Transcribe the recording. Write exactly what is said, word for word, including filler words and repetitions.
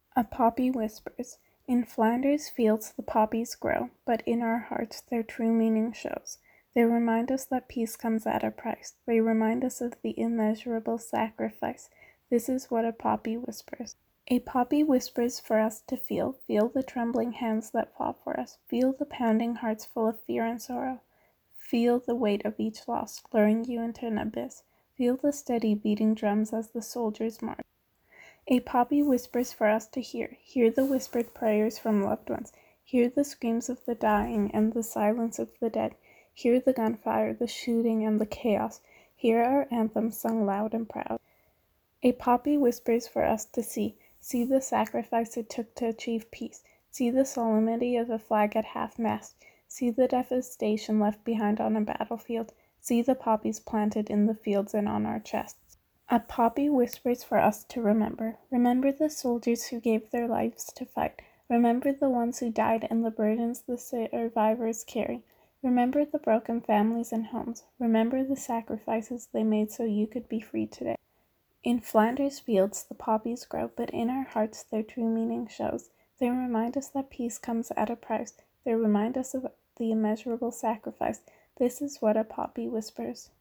A poppy whispers. In Flanders fields the poppies grow, but in our hearts their true meaning shows. They remind us that peace comes at a price. They remind us of the immeasurable sacrifice. This is what a poppy whispers. A poppy whispers for us to feel. Feel the trembling hands that fought for us. Feel the pounding hearts full of fear and sorrow. Feel the weight of each loss, luring you into an abyss. Feel the steady beating drums as the soldiers march. A poppy whispers for us to hear. Hear the whispered prayers from loved ones. Hear the screams of the dying and the silence of the dead. Hear the gunfire, the shooting, and the chaos. Hear our anthem sung loud and proud. A poppy whispers for us to see. See the sacrifice it took to achieve peace. See the solemnity of a flag at half-mast. See the devastation left behind on a battlefield. See the poppies planted in the fields and on our chests. A poppy whispers for us to remember. Remember the soldiers who gave their lives to fight. Remember the ones who died and the burdens the survivors carry. Remember the broken families and homes. Remember the sacrifices they made so you could be free today. In Flanders fields the poppies grow, but in our hearts their true meaning shows. They remind us that peace comes at a price. They remind us of the immeasurable sacrifice. This is what a poppy whispers.